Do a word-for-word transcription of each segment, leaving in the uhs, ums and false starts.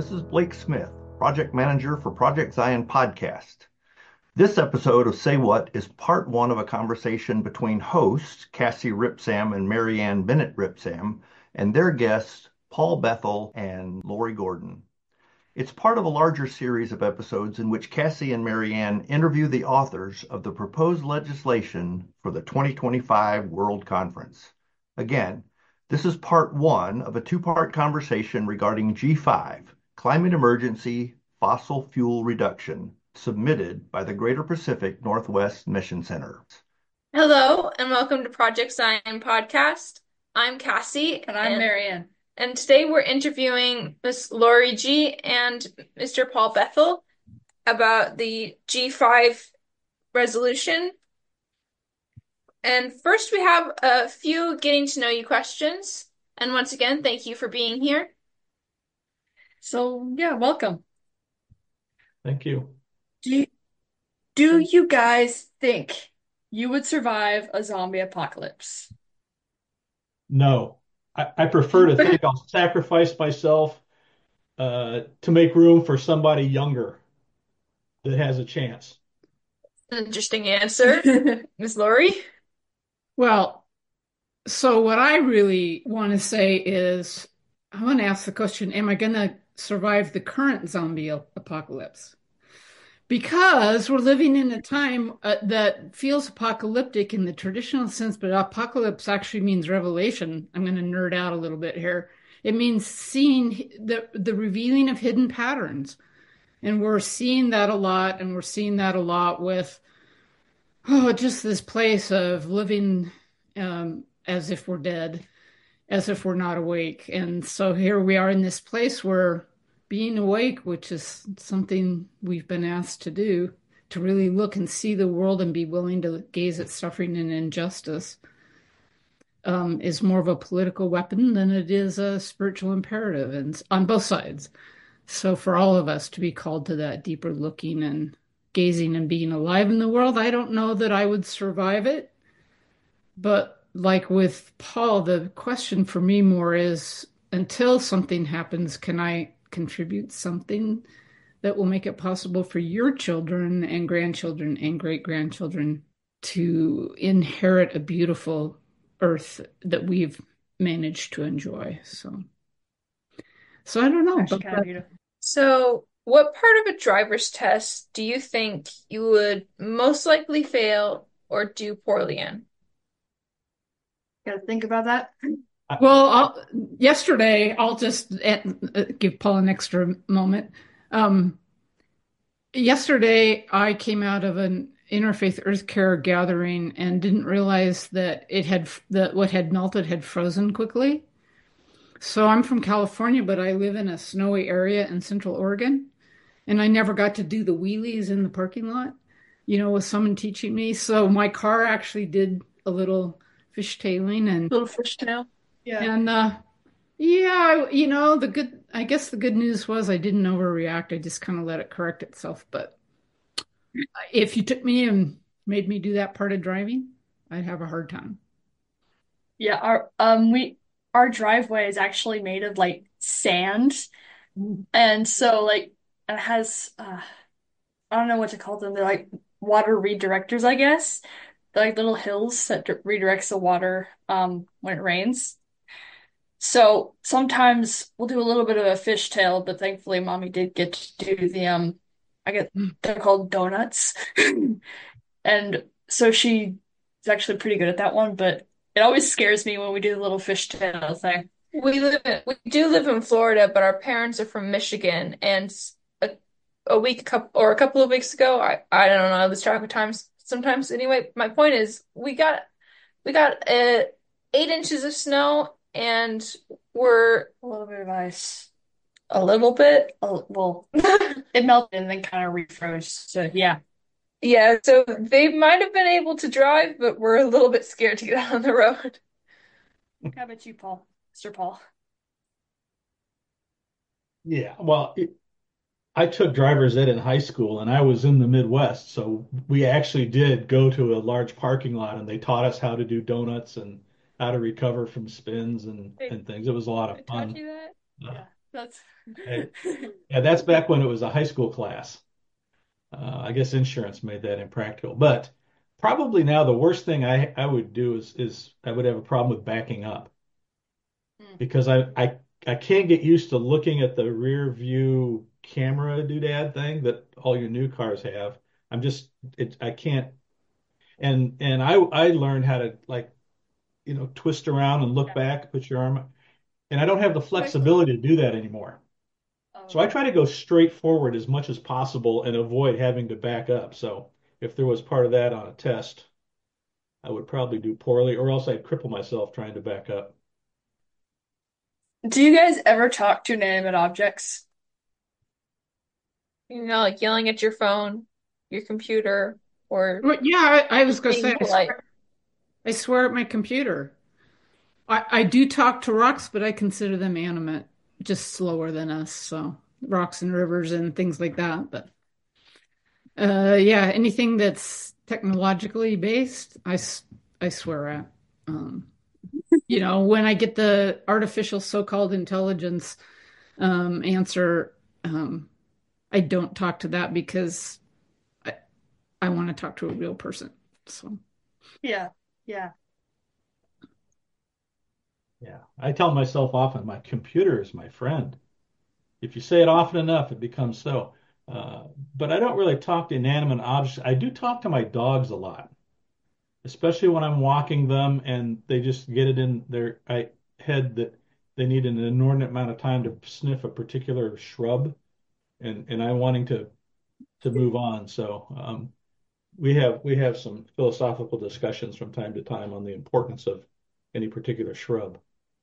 This is Blake Smith, Project Manager for Project Zion Podcast. This episode of Say What is part one of a conversation between hosts Cassie Ripsam and Marianne Bennett Ripsam and their guests Paul Bethel and Lori Gordon. It's part of a larger series of episodes in which Cassie and Marianne interview the authors of the proposed legislation for the twenty twenty-five World Conference. Again, this is part one of a two-part conversation regarding G five, Climate Emergency Fossil Fuel Reduction, submitted by the Greater Pacific Northwest Mission Center. Hello and welcome to Project Zion Podcast. I'm Cassie. And I'm and, Marianne. And today we're interviewing Miss Lori G and Mister Paul Bethel about the G five resolution. And first we have a few getting to know you questions. And once again, thank you for being here. So, yeah, welcome. Thank you. Do you, do you guys think you would survive a zombie apocalypse? No. I, I prefer to think I'll sacrifice myself uh, to make room for somebody younger that has a chance. Interesting answer, Miss Lori. Well, so what I really want to say is I want to ask the question, am I going to survive the current zombie apocalypse? Because we're living in a time uh, that feels apocalyptic in the traditional sense, but apocalypse actually means revelation. I'm going to nerd out a little bit here. It means seeing the, the revealing of hidden patterns. And we're seeing that a lot, and we're seeing that a lot with, oh, just this place of living um, as if we're dead, as if we're not awake. And so here we are in this place where being awake, which is something we've been asked to do, to really look and see the world and be willing to gaze at suffering and injustice, um, is more of a political weapon than it is a spiritual imperative, and on both sides. So for all of us to be called to that deeper looking and gazing and being alive in the world, I don't know that I would survive it. But like with Paul, the question for me more is, until something happens, can I contribute something that will make it possible for your children and grandchildren and great-grandchildren to inherit a beautiful earth that we've managed to enjoy? So, so I don't know. Actually, but kind of beautiful. So, what part of a driver's test do you think you would most likely fail or do poorly in? Gotta think about that. Well, I'll, yesterday, I'll just uh, give Paul an extra moment. Um, yesterday, I came out of an interfaith earth care gathering and didn't realize that it had that what had melted had frozen quickly. So I'm from California, but I live in a snowy area in Central Oregon, and I never got to do the wheelies in the parking lot, you know, with someone teaching me. So my car actually did a little fishtailing and Little fishtail. Yeah. and uh yeah, I- you know, the good I guess the good news was I didn't overreact. I just kind of let it correct itself. But if you took me and made me do that part of driving, I'd have a hard time. Yeah, our um we our driveway is actually made of like sand. Mm. And so like it has uh I don't know what to call them. They're like water redirectors, I guess. They're like little hills that d- redirects the water um when it rains. So sometimes we'll do a little bit of a fishtail, but thankfully mommy did get to do the um I get they're called donuts. And so she is actually pretty good at that one, but it always scares me when we do the little fishtail thing. We live in, we do live in Florida, but our parents are from Michigan, and a, a week couple or a couple of weeks ago, I I don't know, I lose track of times sometimes. Anyway, my point is, we got we got uh, eight inches of snow, and we're A little bit of ice. a little bit. Oh, well, it melted and then kind of refroze. So yeah. Yeah, so they might have been able to drive, but we're a little bit scared to get out on the road. How about you, Paul? mister Paul. Yeah. Well, it, I took driver's ed in high school and I was in the Midwest. So we actually did go to a large parking lot and they taught us how to do donuts and how to recover from spins and, They, and things. It was a lot they of taught fun. you that? Uh, Yeah. That's I, yeah, that's back when it was a high school class. Uh, I guess insurance made that impractical. But probably now the worst thing I, I would do is is I would have a problem with backing up Mm. because I, I I can't get used to looking at the rear view camera doodad thing that all your new cars have. I'm just it I can't and and I I learned how to like you know twist around and look Yeah. back, put your arm, and I don't have the Quick. flexibility to do that anymore. So I Oh, try to go straight forward as much as possible and avoid having to back up. So if there was part of that on a test, I would probably do poorly, or else I'd cripple myself trying to back up. do you guys ever talk to inanimate objects? You know, like yelling at your phone, your computer, or Well, yeah, I, I was just going to being say, I polite. swear, I swear at my computer. I, I do talk to rocks, but I consider them animate, just slower than us. So rocks and rivers and things like that. But uh, yeah, anything that's technologically based, I, s- I swear at. Um, you know, when I get the artificial so-called intelligence um, answer, um, I don't talk to that because I, I want to talk to a real person. So. Yeah, yeah. Yeah, I tell myself often, my computer is my friend. If you say it often enough, it becomes so. Uh, but I don't really talk to inanimate objects. I do talk to my dogs a lot, especially when I'm walking them and they just get it in their I, head that they need an inordinate amount of time to sniff a particular shrub, and and I'm wanting to to move on. So um, we have we have some philosophical discussions from time to time on the importance of any particular shrub.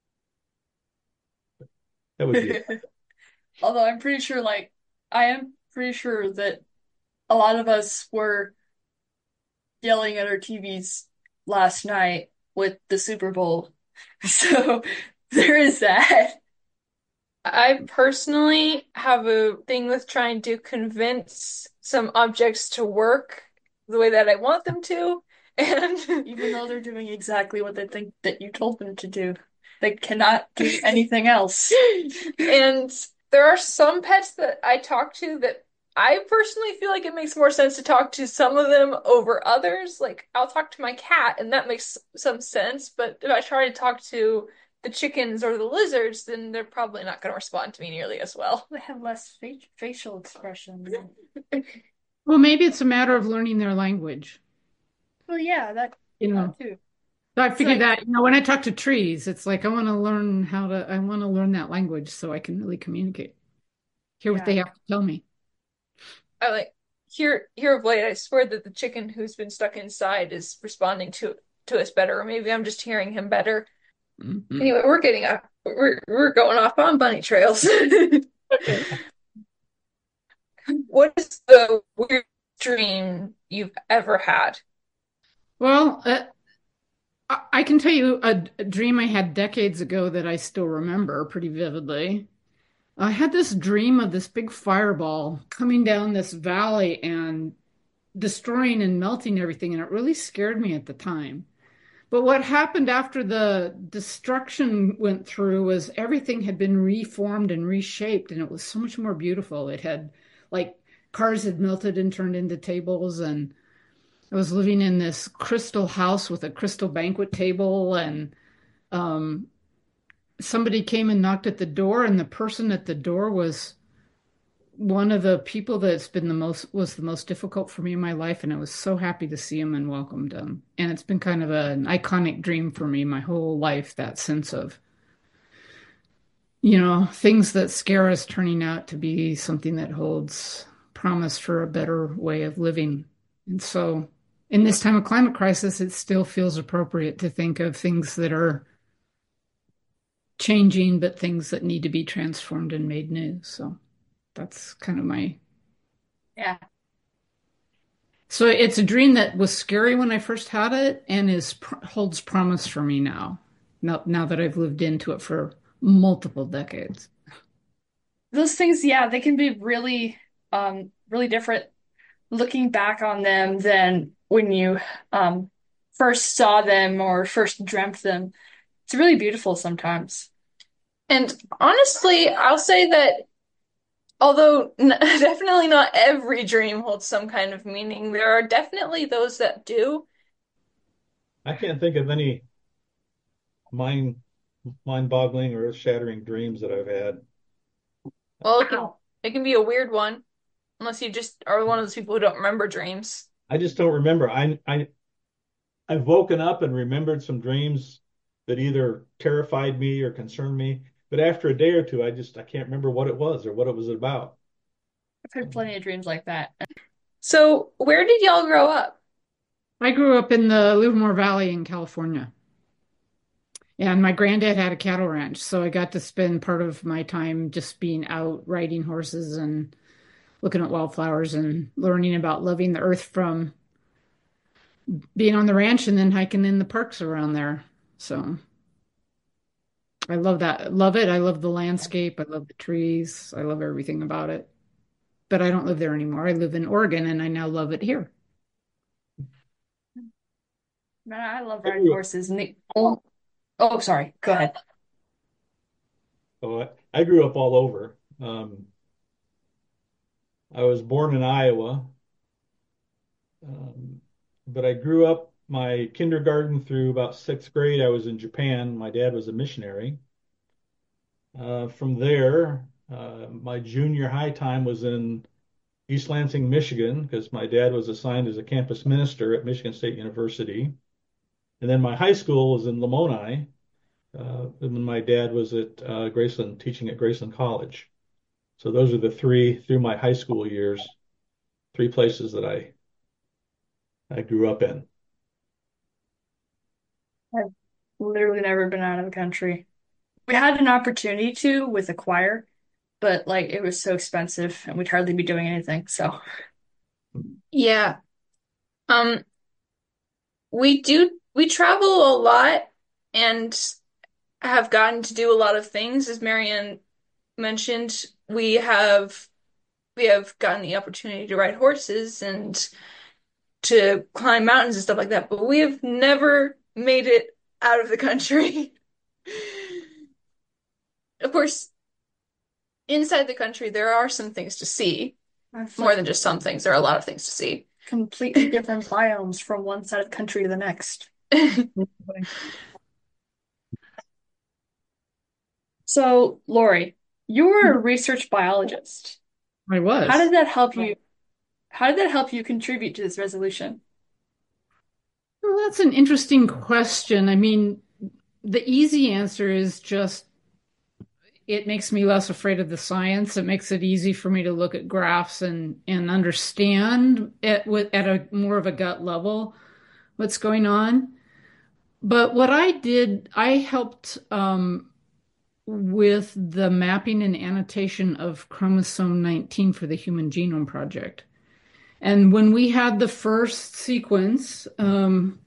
That would be it. Although I'm pretty sure, like, I am pretty sure that a lot of us were yelling at our T Vs last night with the Super Bowl. So there is that. I personally have a thing with trying to convince some objects to work the way that I want them to. And Even though they're doing exactly what they think that you told them to do, they cannot do anything else. and there are some pets that I talk to that I personally feel like it makes more sense to talk to some of them over others. Like I'll talk to my cat and that makes some sense, but if I try to talk to the chickens or the lizards, then they're probably not going to respond to me nearly as well. They have less fa facial expression. Well, maybe it's a matter of learning their language. Well, yeah, that You know, that too. so I It's figured like, that, you know, when I talk to trees, it's like I want to learn how to, I want to learn that language so I can really communicate, hear what yeah. they have to tell me. I like here here of late, I swear that the chicken who's been stuck inside is responding to to us better, or maybe I'm just hearing him better. Mhm. Anyway, we're getting up. We're we're going off on bunny trails. Okay. What is the weirdest dream you've ever had? Well, uh, I, I can tell you a, a dream I had decades ago that I still remember pretty vividly. I had this dream of this big fireball coming down this valley and destroying and melting everything, and it really scared me at the time. But what happened after the destruction went through was everything had been reformed and reshaped, and it was so much more beautiful. It had like cars had melted and turned into tables, and I was living in this crystal house with a crystal banquet table, and um, somebody came and knocked at the door, and the person at the door was one of the people that's been the most was the most difficult for me in my life, and I was so happy to see him and welcomed him. And it's been kind of a, an iconic dream for me my whole life, that sense of, you know, things that scare us turning out to be something that holds promise for a better way of living. And so in this time of climate crisis, it still feels appropriate to think of things that are changing, but things that need to be transformed and made new. So that's kind of my Yeah. So it's a dream that was scary when I first had it and is holds promise for me now. Now, now that I've lived into it for multiple decades. Those things, yeah, they can be really, um, really different looking back on them than when you um first saw them or first dreamt them. It's really beautiful sometimes. And honestly, I'll say that although n definitely not every dream holds some kind of meaning, there are definitely those that do. I can't think of any mind mind-boggling or earth-shattering dreams that I've had. Well, it can it can be a weird one, unless you just are one of those people who don't remember dreams. I just don't remember. I I I've woken up and remembered some dreams that either terrified me or concerned me, but after a day or two, I just I can't remember what it was or what it was about. I've had plenty of dreams like that. So, where did y'all grow up? I grew up in the Livermore Valley in California, and my granddad had a cattle ranch, so I got to spend part of my time just being out riding horses and looking at wildflowers and learning about loving the earth from being on the ranch and then hiking in the parks around there. So I love that. Love it. I love the landscape. I love the trees. I love everything about it. But I don't live there anymore. I live in Oregon and I now love it here. Man, I love I riding grew up, horses. And the oh, oh, sorry. Go ahead. oh, I, I grew up all over. Um, I was born in Iowa, um, but I grew up my kindergarten through about sixth grade. I was in Japan. My dad was a missionary. Uh, from there, uh, my junior high time was in East Lansing, Michigan, because my dad was assigned as a campus minister at Michigan State University. And then my high school was in Lamoni, uh, when my dad was at uh, Graceland, teaching at Graceland College. So those are the three through my high school years, three places that I I grew up in. I've literally never been out of the country. We had an opportunity to with a choir, but like it was so expensive and we'd hardly be doing anything. So Yeah. Um, we do we travel a lot and have gotten to do a lot of things. As Marianne mentioned, we have we have gotten the opportunity to ride horses and to climb mountains and stuff like that, but we have never made it out of the country. Of course, inside the country, there are some things to see. that's More like than just some things, there are a lot of things to see. completely different biomes from one side of the country to the next. So, Lori, you were a research biologist. I How was. did that help you? How did that help you contribute to this resolution? Well, that's an interesting question. I mean, the easy answer is just it makes me less afraid of the science. It makes it easy for me to look at graphs and and understand it with at a more of a gut level what's going on. But what I did, I helped um, with the mapping and annotation of chromosome nineteen for the Human Genome Project. And when we had the first sequence, um,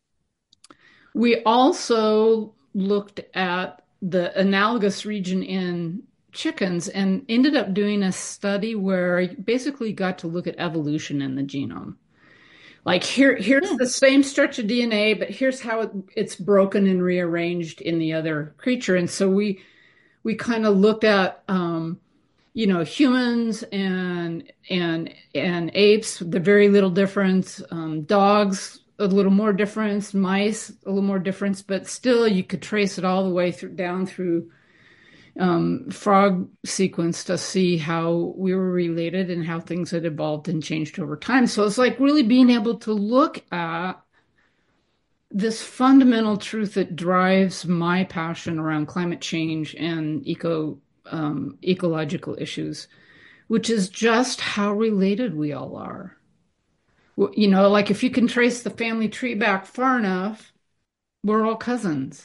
we also looked at the analogous region in chickens and ended up doing a study where I basically got to look at evolution in the genome. Like here, here's Hmm. the same stretch of D N A, but here's how it, it's broken and rearranged in the other creature. And so we we kind of looked at um, you know, humans and and and apes, the very little difference, um, dogs, a little more difference, mice, a little more difference, but still you could trace it all the way through down through um, frog sequence to see how we were related and how things had evolved and changed over time. So it's like really being able to look at this fundamental truth that drives my passion around climate change and eco um, ecological issues, which is just how related we all are. Well, you know, like if you can trace the family tree back far enough, we're all cousins.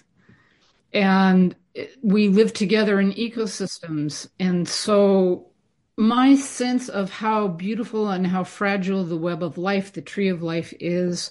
And we live together in ecosystems. And so my sense of how beautiful and how fragile the web of life, the tree of life is,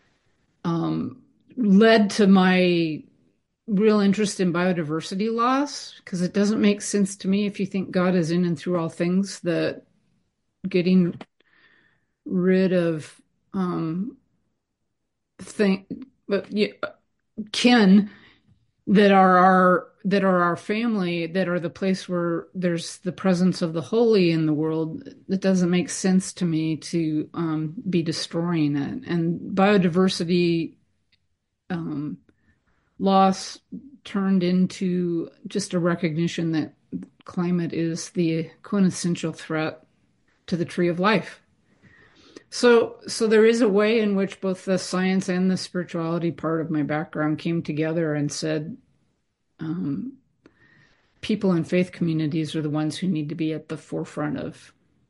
um, led to my real interest in biodiversity loss, because it doesn't make sense to me if you think God is in and through all things, that getting rid of um, thing, but yeah, kin that are our that are our family, that are the place where there's the presence of the holy in the world. It doesn't make sense to me to um, be destroying it. And biodiversity um, loss turned into just a recognition that climate is the quintessential threat to the tree of life. So, so there is a way in which both the science and the spirituality part of my background came together and said, um, people in faith communities are the ones who need to be at the forefront of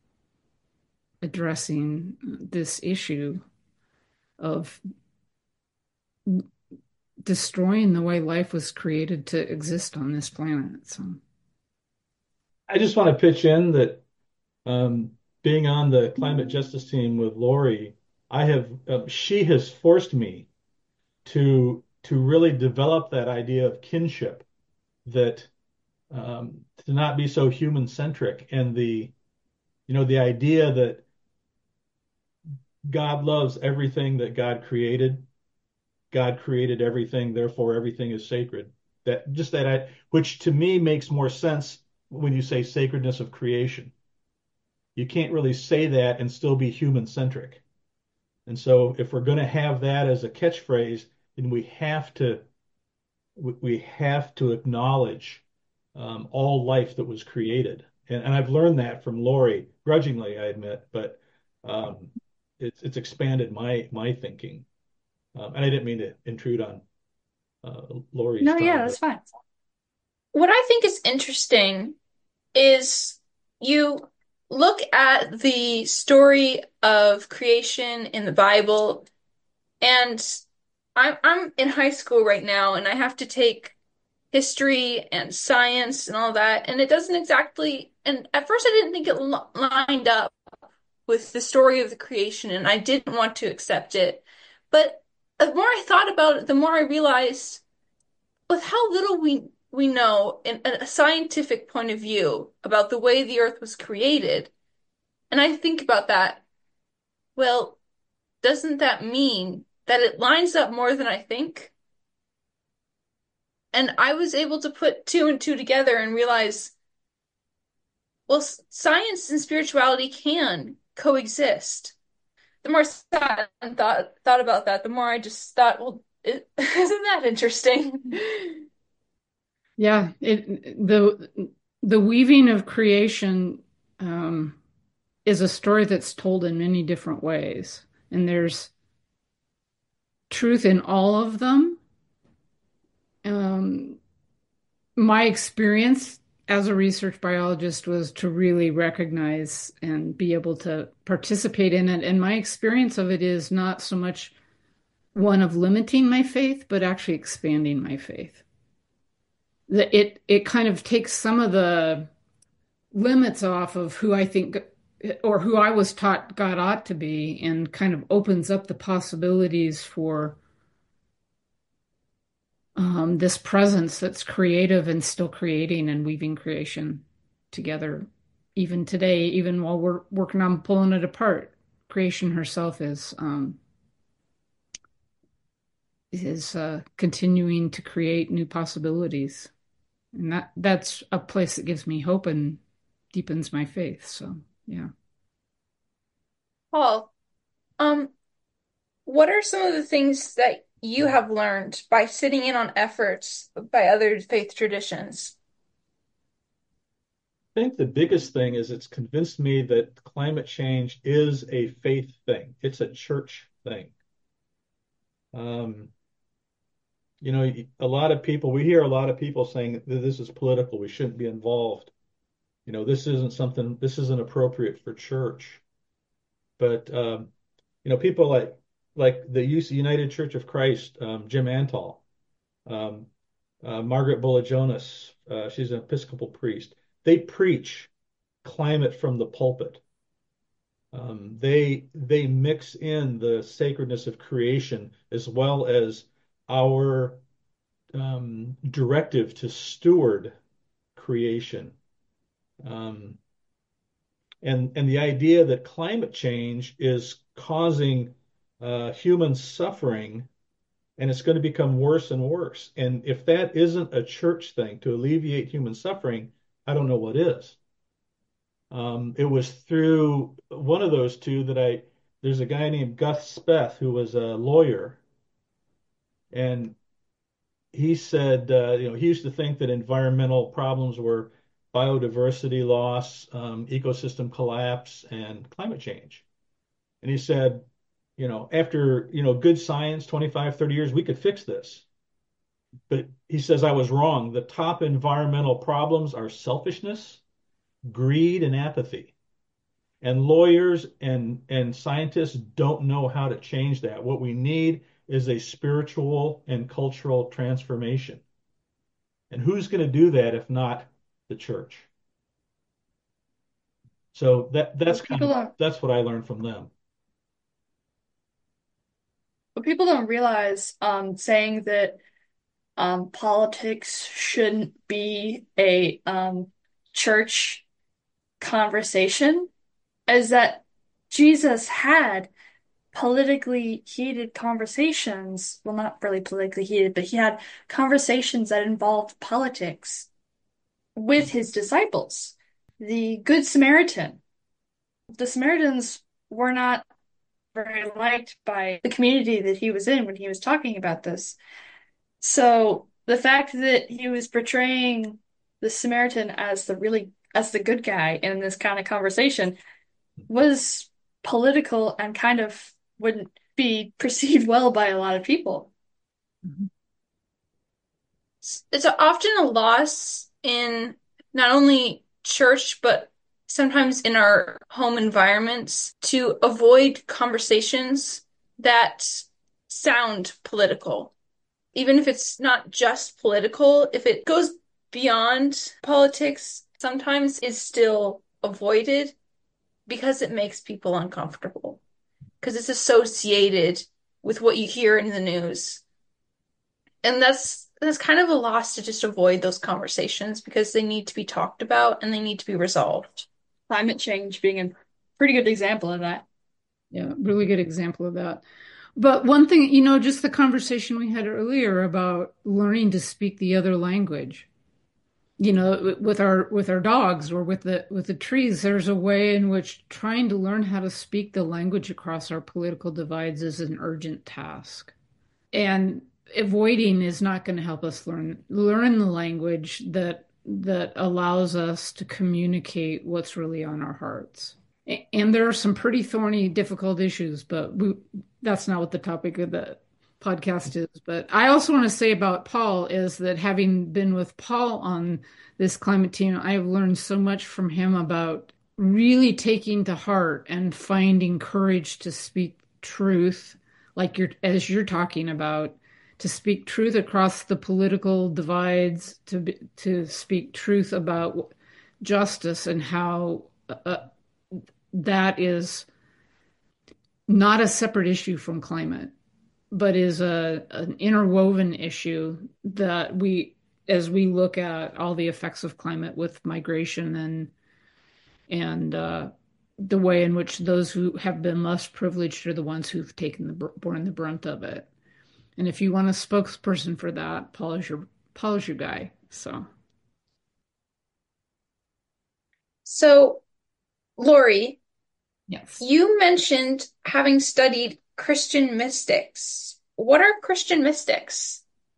addressing this issue of destroying the way life was created to exist on this planet. So, I just want to pitch in that um, being on the climate justice team with Lori, I have uh, she has forced me to to really develop that idea of kinship, that um, to not be so human centric, and the you know the idea that God loves everything that God created. God created everything, therefore everything is sacred. That just that I, which to me makes more sense when you say sacredness of creation. You can't really say that and still be human centric. And so if we're going to have that as a catchphrase, then we have to we have to acknowledge um, all life that was created. And, and I've learned that from Lori, grudgingly, I admit, but um, it's it's expanded my my thinking. Um, and I didn't mean to intrude on uh, Lori's No, yeah, time, but that's fine. What I think is interesting is you look at the story of creation in the Bible, and I'm I'm in high school right now, and I have to take history and science and all that, and it doesn't exactly. And at first, I didn't think it li- lined up with the story of the creation, and I didn't want to accept it. But the more I thought about it, the more I realized with how little we we know in a scientific point of view about the way the earth was created, and I think about that, well, doesn't that mean that it lines up more than I think? And I was able to put two and two together and realize, well, science and spirituality can coexist. The more I sat and thought thought about that, the more I just thought, well, it, isn't that interesting? yeah, it the the weaving of creation um, is a story that's told in many different ways, and there's truth in all of them. Um, my experience as a research biologist was to really recognize and be able to participate in it. And my experience of it is not so much one of limiting my faith, but actually expanding my faith. It it kind of takes some of the limits off of who I think or who I was taught God ought to be, and kind of opens up the possibilities for um, this presence that's creative and still creating and weaving creation together, even today, even while we're working on pulling it apart. Creation herself is um, is uh, continuing to create new possibilities, and that that's a place that gives me hope and deepens my faith. So, yeah. Paul, um, what are some of the things that you have learned by sitting in on efforts by other faith traditions? I think the biggest thing is it's convinced me that climate change is a faith thing. It's a church thing. Um, you know, a lot of people, we hear a lot of people saying that this is political, we shouldn't be involved. You know, this isn't something, this isn't appropriate for church. But um, you know, people like like the U C United Church of Christ, um, Jim Antal, um, uh, Margaret Bullock-Jonas, uh, she's an Episcopal priest. They preach climate from the pulpit. Um, they they mix in the sacredness of creation as well as our um, directive to steward creation. Um, and and the idea that climate change is causing uh, human suffering and it's going to become worse and worse. And if that isn't a church thing to alleviate human suffering, I don't know what is. Um, it was through one of those two that I, there's a guy named Gus Speth who was a lawyer, and he said, uh, you know, he used to think that environmental problems were biodiversity loss, um, ecosystem collapse, and climate change. And he said, you know, after, you know, good science, twenty-five, thirty years, we could fix this. But he says, I was wrong. The top environmental problems are selfishness, greed, and apathy. And lawyers and, and scientists don't know how to change that. What we need is a spiritual and cultural transformation. And who's going to do that if not the church? So that that's But kind people of don't, that's what I learned from them. but people don't realize, um, saying that um, politics shouldn't be a um, church conversation is that Jesus had politically heated conversations. Well, not really politically heated, but he had conversations that involved politics with his disciples. The Good Samaritan. The Samaritans were not very liked by the community that he was in when he was talking about this. So the fact that he was portraying the Samaritan as the really as the good guy in this kind of conversation was political and kind of wouldn't be perceived well by a lot of people. It's often a loss in not only church, but sometimes in our home environments to avoid conversations that sound political. Even if it's not just political, if it goes beyond politics, sometimes is still avoided because it makes people uncomfortable, because it's associated with what you hear in the news. And that's that's kind of a loss to just avoid those conversations because they need to be talked about and they need to be resolved. Climate change being a pretty good example of that. Yeah, really good example of that. But one thing, you know, just the conversation we had earlier about learning to speak the other language. You know, with our with our dogs or with the with the trees, there's a way in which trying to learn how to speak the language across our political divides is an urgent task. And avoiding is not going to help us learn learn the language that that allows us to communicate what's really on our hearts. And there are some pretty thorny, difficult issues, but we, that's not what the topic of the podcast is. But I also want to say about Paul is that having been with Paul on this climate team, I have learned so much from him about really taking to heart and finding courage to speak truth, like you're as you're talking about, to speak truth across the political divides, to be, to speak truth about justice and how uh, that is not a separate issue from climate, but is a an interwoven issue that we, as we look at all the effects of climate with migration and and uh, the way in which those who have been less privileged are the ones who've taken the borne the brunt of it. And if you want a spokesperson for that, Paul is your Paul is your guy. So, So, Lori, yes. you mentioned having studied Christian mystics. What are Christian mystics?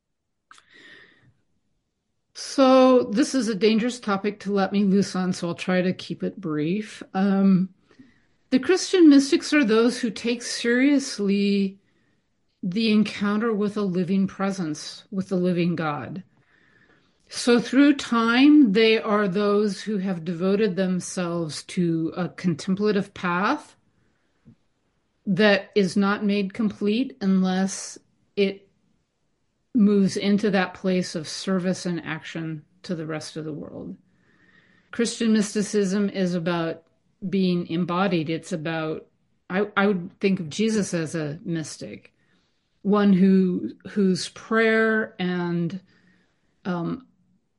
So this is a dangerous topic to let me loose on, so I'll try to keep it brief. Um, the Christian mystics are those who take seriously the encounter with a living presence, with the living God. So through time, they are those who have devoted themselves to a contemplative path that is not made complete unless it moves into that place of service and action to the rest of the world. Christian mysticism is about being embodied. It's about, I, I would think of Jesus as a mystic, one who whose prayer and um,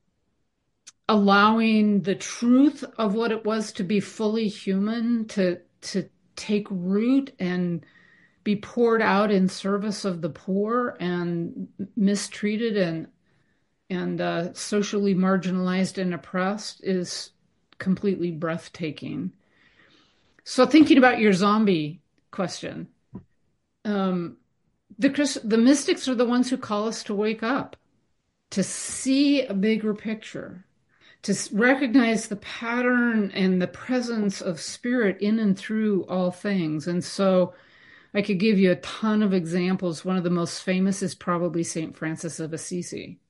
allowing the truth of what it was to be fully human to to take root and be poured out in service of the poor and mistreated and and uh, socially marginalized and oppressed is completely breathtaking. So thinking about your zombie question, um, the Chris, the mystics are the ones who call us to wake up, to see a bigger picture, to recognize the pattern and the presence of spirit in and through all things. And so I could give you a ton of examples. One of the most famous is probably Saint Francis of Assisi.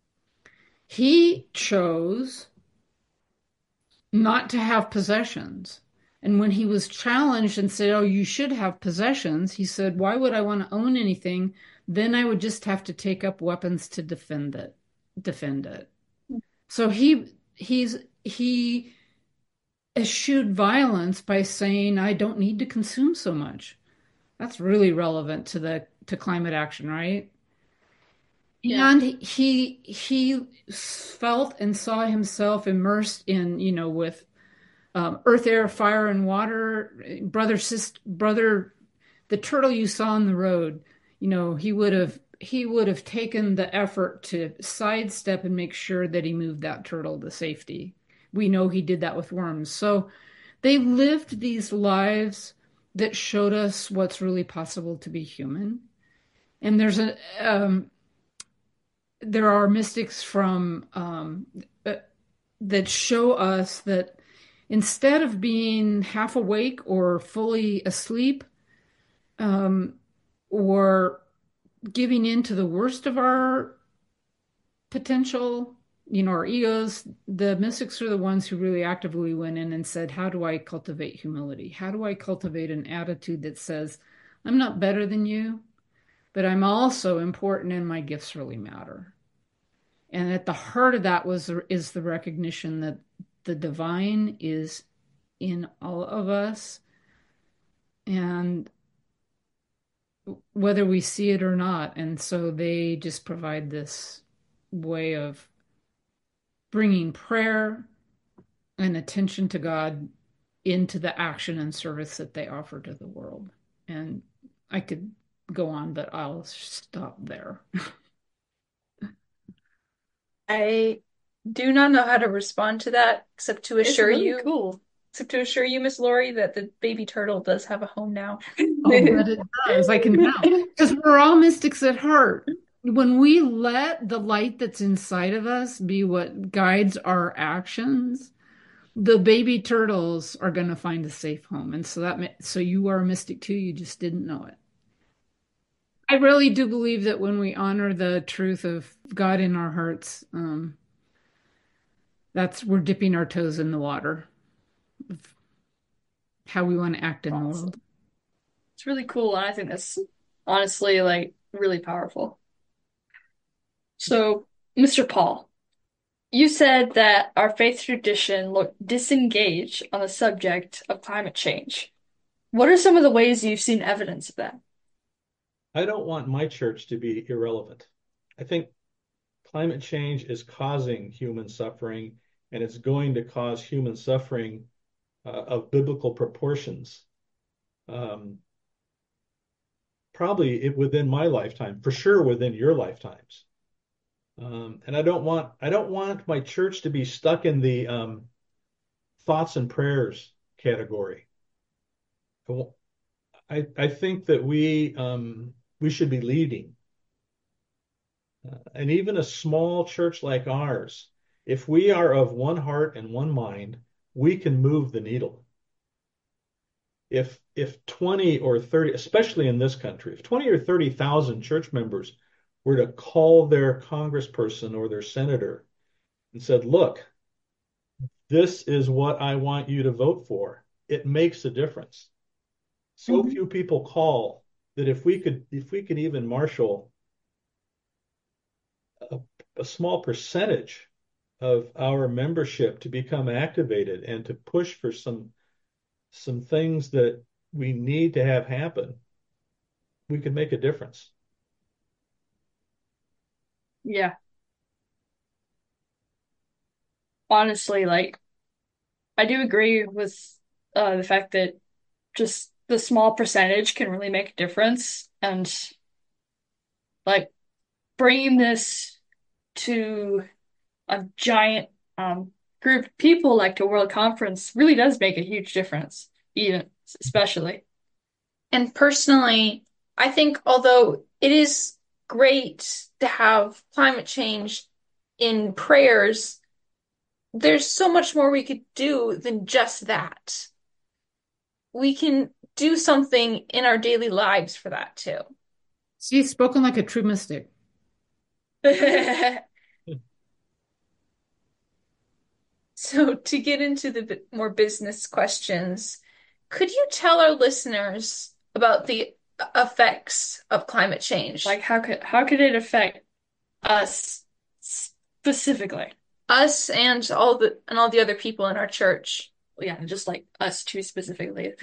He chose not to have possessions. And when he was challenged and said, oh, you should have possessions, he said, why would I want to own anything? Then I would just have to take up weapons to defend it, defend it. So he he's he eschewed violence by saying, I don't need to consume so much. That's really relevant to the to climate action, right? Yeah. And he he felt and saw himself immersed in, you know, with um, earth, air, fire, and water. Brother, sister, brother, the turtle you saw on the road, you know, he would have he would have taken the effort to sidestep and make sure that he moved that turtle to safety. We know he did that with worms. So they lived these lives that showed us what's really possible to be human. And there's a um, there are mystics from um, uh, that show us that instead of being half awake or fully asleep, um, or giving in to the worst of our potential, you know, our egos, the mystics are the ones who really actively went in and said, how do I cultivate humility? How do I cultivate an attitude that says, I'm not better than you, but I'm also important and my gifts really matter. And at the heart of that was is the recognition that the divine is in all of us, and whether we see it or not. And so they just provide this way of bringing prayer and attention to God into the action and service that they offer to the world. And I could go on, but I'll stop there. I do not know how to respond to that, except to It's assure really you, cool. except to assure you, Miss Lori, that the baby turtle does have a home now. Oh, but it does. I can tell. Because we're all mystics at heart. When we let the light that's inside of us be what guides our actions, the baby turtles are going to find a safe home. And so that so you are a mystic too. You just didn't know it. I really do believe that when we honor the truth of God in our hearts, um, that's we're dipping our toes in the water of how we want to act in the Awesome. world. It's really cool, and I think that's honestly like really powerful. So, Mister Paul, you said that our faith tradition looked disengaged on the subject of climate change. What are some of the ways you've seen evidence of that? I don't want my church to be irrelevant. I think climate change is causing human suffering, and it's going to cause human suffering uh, of biblical proportions. Um, probably it, within my lifetime, for sure within your lifetimes. Um, and I don't want I don't want my church to be stuck in the um, thoughts and prayers category. I, I think that we um, we should be leading. Uh, and even a small church like ours, if we are of one heart and one mind, we can move the needle. If if twenty or thirty, especially in this country, if twenty or thirty thousand church members were to call their congressperson or their senator and said, look, this is what I want you to vote for, it makes a difference. So Mhm. few people call that if we could if we could even marshal a, a small percentage of our membership to become activated and to push for some some things that we need to have happen, we could make a difference. Yeah, honestly, like I do agree with uh, the fact that just the small percentage can really make a difference. And like bringing this to a giant um, group of people like a world conference really does make a huge difference, even especially. And personally, I think although it is great to have climate change in prayers, there's so much more we could do than just that. We can do something in our daily lives for that too. See, spoken like a true mystic. So, to get into the bit more business questions, could you tell our listeners about the effects of climate change? Like how could how could it affect us specifically? Us and all the and all the other people in our church. Well, yeah, just like us two specifically.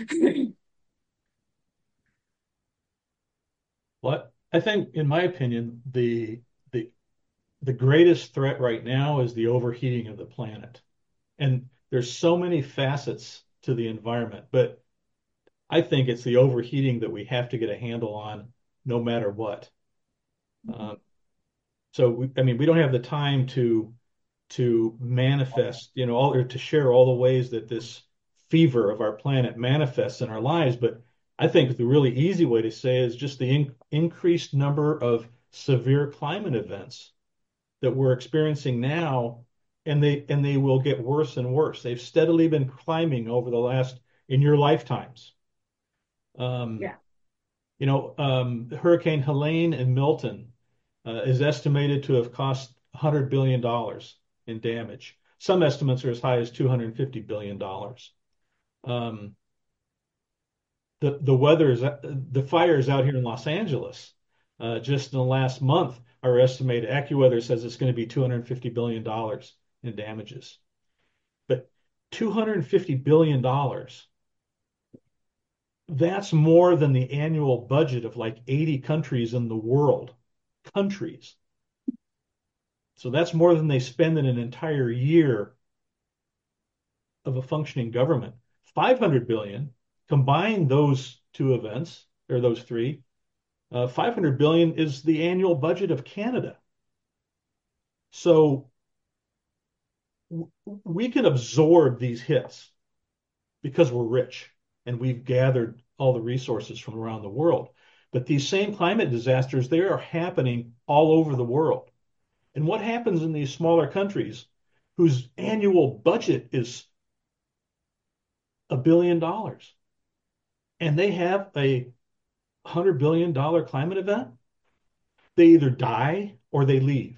What I think, in my opinion, the the the greatest threat right now is the overheating of the planet. And there's so many facets to the environment, but I think it's the overheating that we have to get a handle on no matter what. Um, so we, I mean, we don't have the time to to manifest, you know, all or to share all the ways that this fever of our planet manifests in our lives. But I think the really easy way to say is just the in, increased number of severe climate events that we're experiencing now, and they and they will get worse and worse. They've steadily been climbing over the last in your lifetimes. Um, Yeah. you know, um, Hurricane Helene and Milton uh, is estimated to have cost one hundred billion dollars in damage. Some estimates are as high as two hundred fifty billion dollars. Um, the the weather is the fires out here in Los Angeles uh, just in the last month are estimated. AccuWeather says it's going to be two hundred fifty billion dollars in damages. But two hundred fifty billion dollars, that's more than the annual budget of like eighty countries in the world. Countries. So that's more than they spend in an entire year of a functioning government. five hundred billion, combine those two events, or those three, uh, five hundred billion is the annual budget of Canada. So we can absorb these hits because we're rich and we've gathered all the resources from around the world. But these same climate disasters, they are happening all over the world. And what happens in these smaller countries whose annual budget is a billion dollars and they have a hundred billion dollar climate event? They either die or they leave.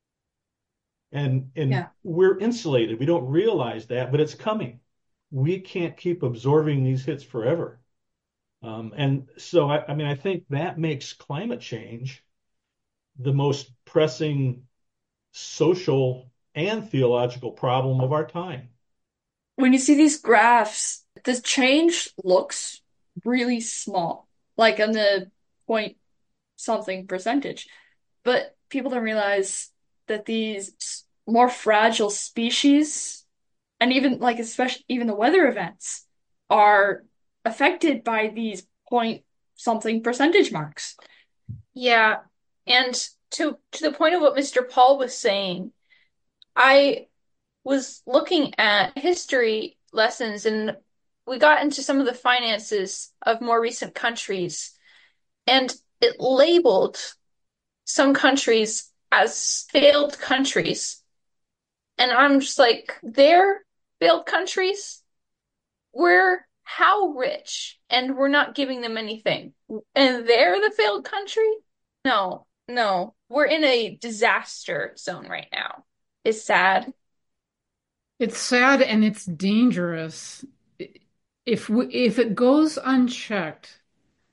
And and Yeah. we're insulated. We don't realize that, but it's coming. We can't keep absorbing these hits forever. Um, and so, I, I mean, I think that makes climate change the most pressing social and theological problem of our time. When you see these graphs, the change looks really small, like on the point something percentage. But people don't realize that these more fragile species, and even like especially even the weather events, are affected by these point something percentage marks. Yeah, and to to the point of what Mister Paul was saying, I was looking at history lessons and we got into some of the finances of more recent countries, and it labeled some countries as failed countries. And I'm just like, they're failed countries? We're how rich and we're not giving them anything. And they're the failed country? No, no. We're in a disaster zone right now. It's sad. It's sad and it's dangerous. If we, if it goes unchecked,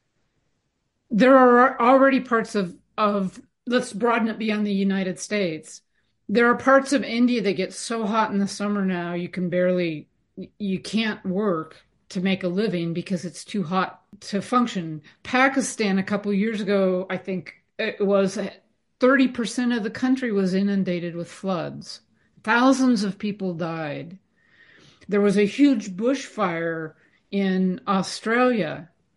there are already parts of, of, let's broaden it beyond the United States. There are parts of India that get so hot in the summer now, you can barely, you can't work to make a living because it's too hot to function. Pakistan, a couple years ago, I think it was thirty percent of the country was inundated with floods. Thousands of people died. There was a huge bushfire in Australia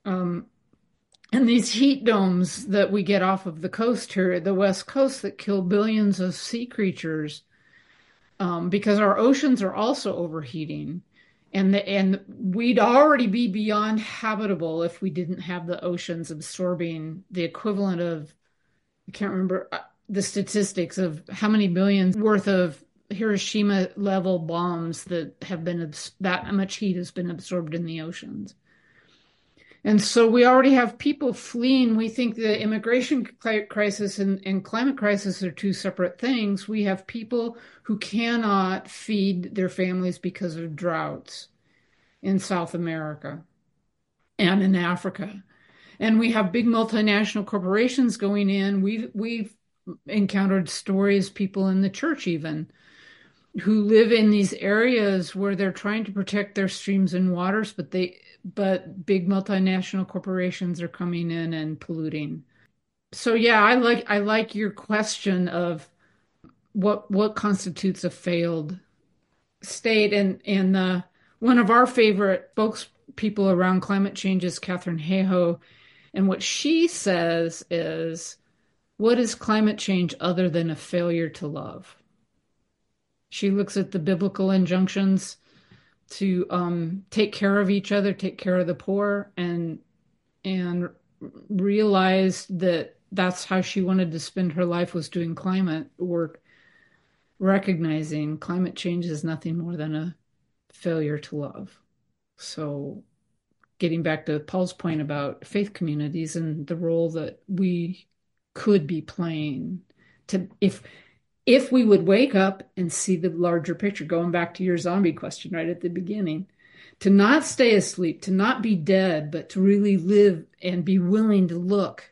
Um, and these heat domes that we get off of the coast here, the West Coast, that kill billions of sea creatures, um, because our oceans are also overheating. And the, and we'd already be beyond habitable if we didn't have the oceans absorbing the equivalent of, I can't remember uh, the statistics of how many billions worth of Hiroshima level bombs that have been that much heat has been absorbed in the oceans. And so we already have people fleeing. We think the immigration crisis and, and climate crisis are two separate things. We have people who cannot feed their families because of droughts in South America and in Africa. And we have big multinational corporations going in. We've, we've encountered stories, people in the church even, who live in these areas where they're trying to protect their streams and waters, but they but big multinational corporations are coming in and polluting. So yeah, I like I like your question of what what constitutes a failed state, and and uh, one of our favorite spokespeople around climate change is Katharine Hayhoe, and what she says is, what is climate change other than a failure to love? She looks at the biblical injunctions to um, take care of each other, take care of the poor, and and realized that that's how she wanted to spend her life, was doing climate work, recognizing climate change is nothing more than a failure to love. So getting back to Paul's point about faith communities and the role that we could be playing to, if if we would wake up and see the larger picture, going back to your zombie question right at the beginning, to not stay asleep, to not be dead, but to really live and be willing to look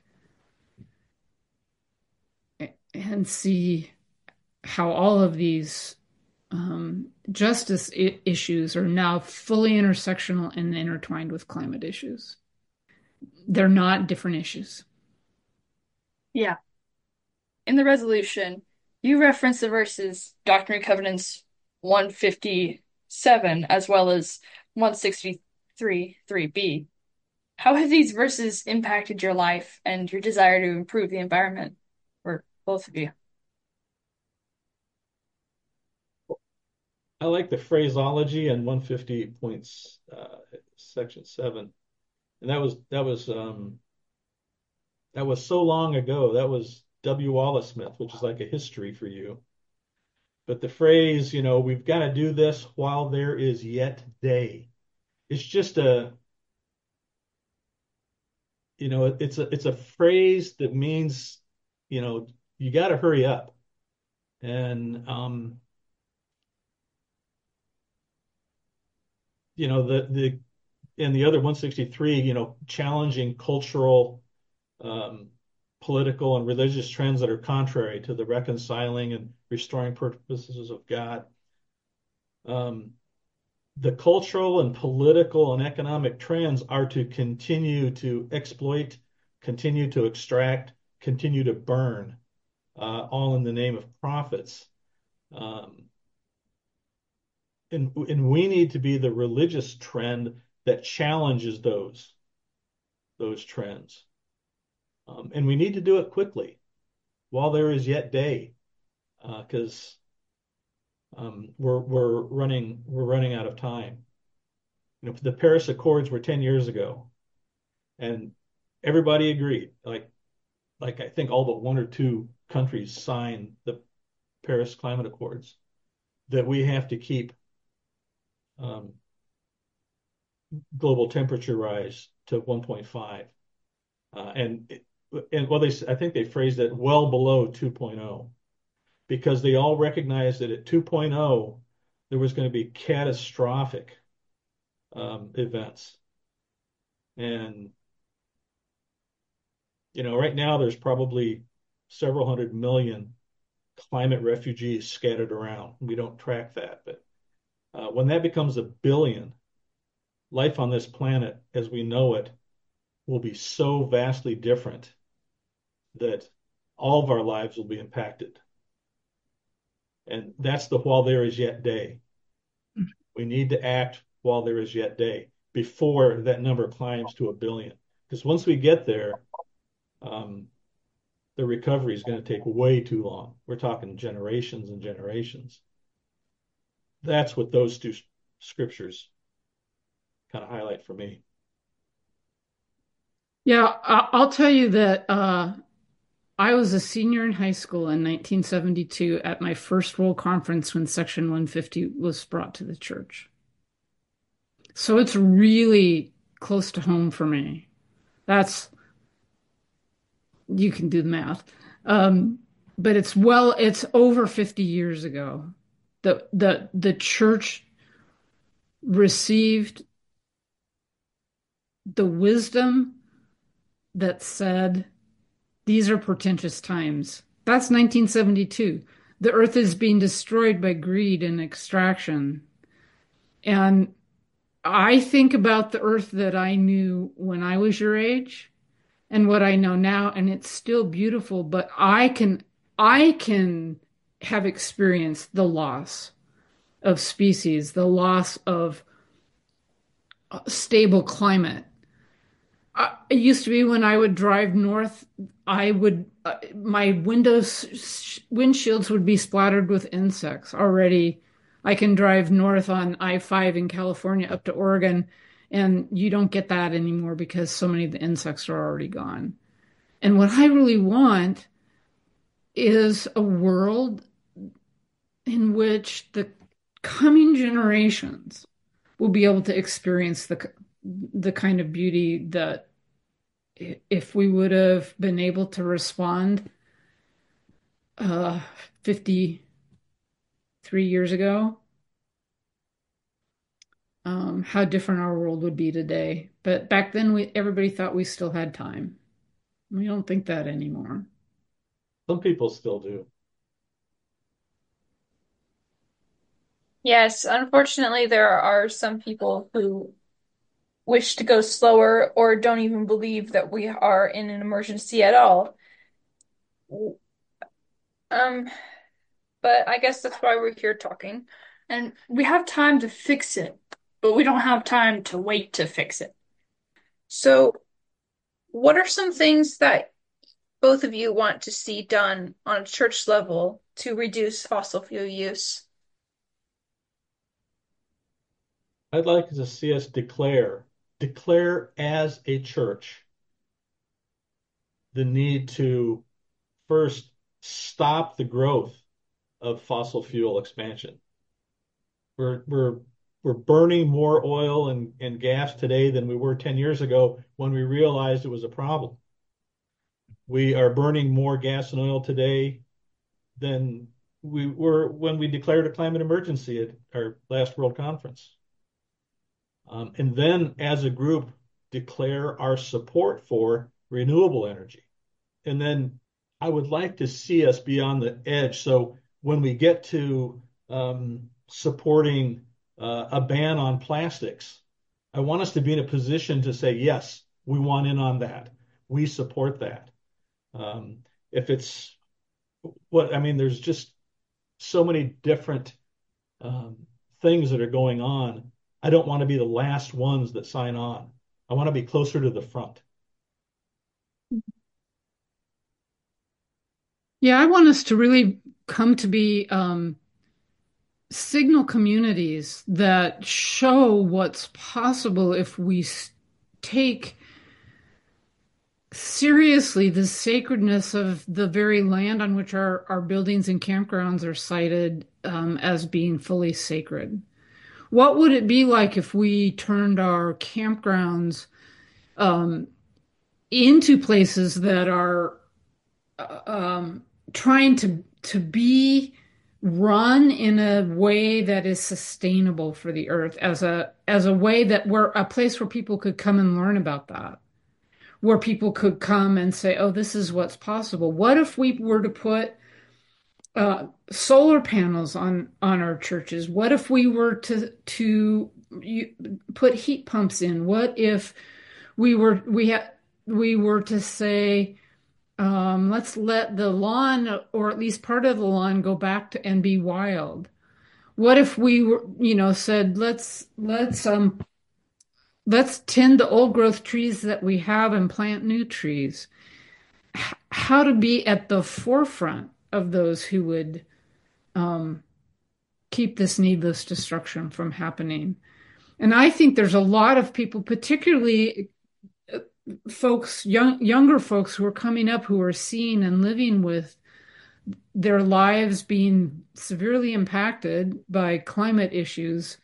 and see how all of these um, justice I- issues are now fully intersectional and intertwined with climate issues. They're not different issues. Yeah. In the resolution, you reference the verses Doctrine and Covenants one fifty-seven as well as one sixty-three three b. How have these verses impacted your life and your desire to improve the environment for both of you? I like the phraseology in one fifty points, uh, section seven, and that was that was um, that was so long ago. That was W. Wallace Smith, which is like a history for you. But the phrase, you know, we've got to do this while there is yet day. It's just a, you know, it's a it's a phrase that means, you know, you got to hurry up. And um, you know, the the and the other one sixty-three, you know, challenging cultural, um, political, and religious trends that are contrary to the reconciling and restoring purposes of God. Um, the cultural and political and economic trends are to continue to exploit, continue to extract, continue to burn, uh, all in the name of profits. Um, and, and we need to be the religious trend that challenges those, those trends. Um, and we need to do it quickly while there is yet day, because uh, um, we're we're running we're running out of time. You know, the Paris Accords were ten years ago, and everybody agreed. Like like I think all but one or two countries signed the Paris Climate Accords, that we have to keep um, global temperature rise to one point five, uh, and and well, they I think they phrased it well below two point oh, because they all recognized that at two point oh there was going to be catastrophic um, events. And you know, right now there's probably several hundred million climate refugees scattered around. We don't track that, but uh, when that becomes a billion, life on this planet as we know it will be so vastly different that all of our lives will be impacted. And that's the while there is yet day. We need to act while there is yet day before that number climbs to a billion. Because once we get there, um, the recovery is going to take way too long. We're talking generations and generations. That's what those two scriptures kind of highlight for me. Yeah, I- I'll tell you that uh, I was a senior in high school in nineteen seventy-two at my first World Conference when Section one fifty was brought to the church. So it's really close to home for me. That's, you can do the math. Um, but it's well, it's over fifty years ago. The the the church received the wisdom that said, these are portentous times. That's nineteen seventy-two. The earth is being destroyed by greed and extraction. And I think about the earth that I knew when I was your age and what I know now, and it's still beautiful, but I can I can have experienced the loss of species, the loss of stable climate. Uh, it used to be when I would drive north, I would uh, my windows windshields would be splattered with insects already. I can drive north on I five in California up to Oregon, and you don't get that anymore because so many of the insects are already gone. And what I really want is a world in which the coming generations will be able to experience the the kind of beauty that if we would have been able to respond uh, fifty-three years ago, um, how different our world would be today. But back then, we everybody thought we still had time. We don't think that anymore. Some people still do. Yes, unfortunately, there are some people who wish to go slower or don't even believe that we are in an emergency at all. Um, but I guess that's why we're here talking. And we have time to fix it, but we don't have time to wait to fix it. So, what are some things that both of you want to see done on a church level to reduce fossil fuel use? I'd like to see us declare, declare as a church the need to first stop the growth of fossil fuel expansion. We're we're we're burning more oil and, and gas today than we were ten years ago when we realized it was a problem. We are burning more gas and oil today than we were when we declared a climate emergency at our last World Conference. Um, and then as a group, declare our support for renewable energy. And then I would like to see us be on the edge. So when we get to um, supporting uh, a ban on plastics, I want us to be in a position to say, yes, we want in on that. We support that. Um, if it's what, I mean, there's just so many different um, things that are going on. I don't want to be the last ones that sign on. I want to be closer to the front. Yeah, I want us to really come to be um, signal communities that show what's possible if we take seriously the sacredness of the very land on which our, our buildings and campgrounds are cited um, as being fully sacred. What would it be like if we turned our campgrounds um, into places that are uh, um, trying to to be run in a way that is sustainable for the earth, as a as a way that we're a place where people could come and learn about that, where people could come and say, oh, this is what's possible. What if we were to put uh, solar panels on on our churches? What if we were to to you, put heat pumps in? What if we were we had we were to say, um, let's let the lawn, or at least part of the lawn, go back to and be wild? What if we were, you know, said let's let's um let's tend the old growth trees that we have and plant new trees. H- how to be at the forefront of those who would um, keep this needless destruction from happening. And I think there's a lot of people, particularly uh, folks, young, younger folks who are coming up who are seeing and living with their lives being severely impacted by climate issues.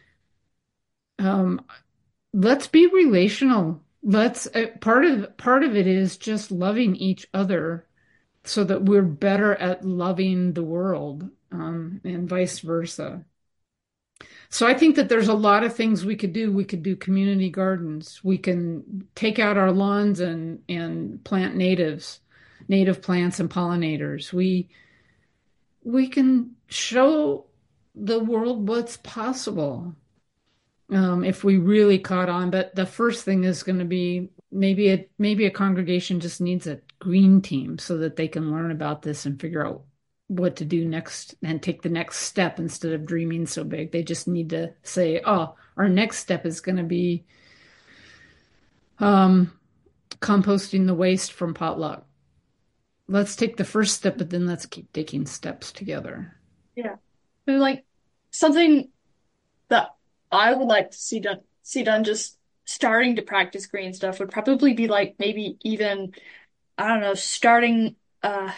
Um, let's be relational. Let's uh, part of part of it is just loving each other so that we're better at loving the world, um, and vice versa. So I think that there's a lot of things we could do. We could do community gardens. We can take out our lawns and and plant natives, native plants and pollinators. We we can show the world what's possible, um, if we really caught on. But the first thing is going to be maybe a maybe a congregation just needs a green team so that they can learn about this and figure out what to do next and take the next step instead of dreaming so big. They just need to say, oh, our next step is going to be um, composting the waste from potluck. Let's take the first step, but then let's keep taking steps together. Yeah. And like something that I would like to see done see done just starting to practice green stuff would probably be like maybe even, I don't know, starting uh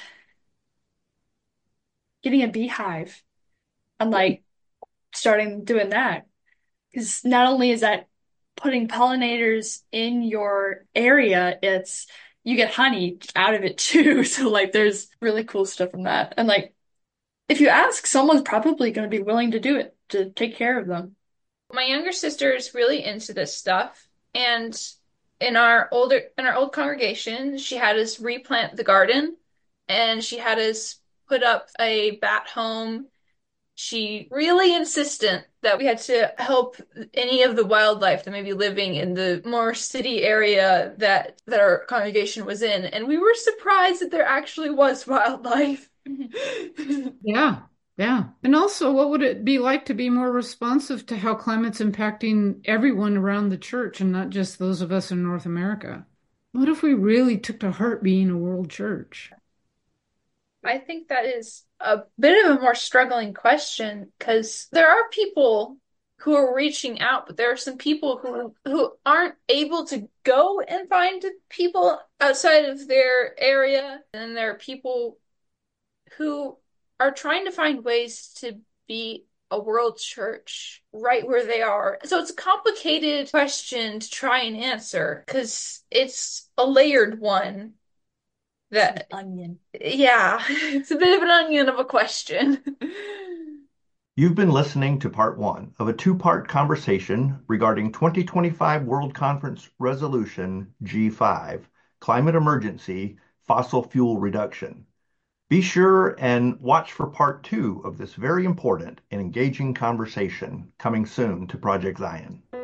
getting a beehive and like starting doing that. Because not only is that putting pollinators in your area, it's you get honey out of it too. So like there's really cool stuff from that. And like if you ask, someone's probably going to be willing to do it to take care of them. My younger sister is really into this stuff, and in our older in our old congregation, she had us replant the garden, and she had us put up a bat home. She really insistent that we had to help any of the wildlife that may be living in the more city area that that our congregation was in, and we were surprised that there actually was wildlife. Yeah, yeah. And also, what would it be like to be more responsive to how climate's impacting everyone around the church and not just those of us in North America? What if we really took to heart being a world church? I think that is a bit of a more struggling question because there are people who are reaching out, but there are some people who who aren't able to go and find people outside of their area, and there are people who are trying to find ways to be a world church right where they are. So it's a complicated question to try and answer because it's a layered one that, Onion. yeah, it's a bit of an onion of a question. You've been listening to part one of a two-part conversation regarding twenty twenty-five World Conference Resolution G five, Climate Emergency, Fossil Fuel Reduction. Be sure and watch for part two of this very important and engaging conversation coming soon to Project Zion.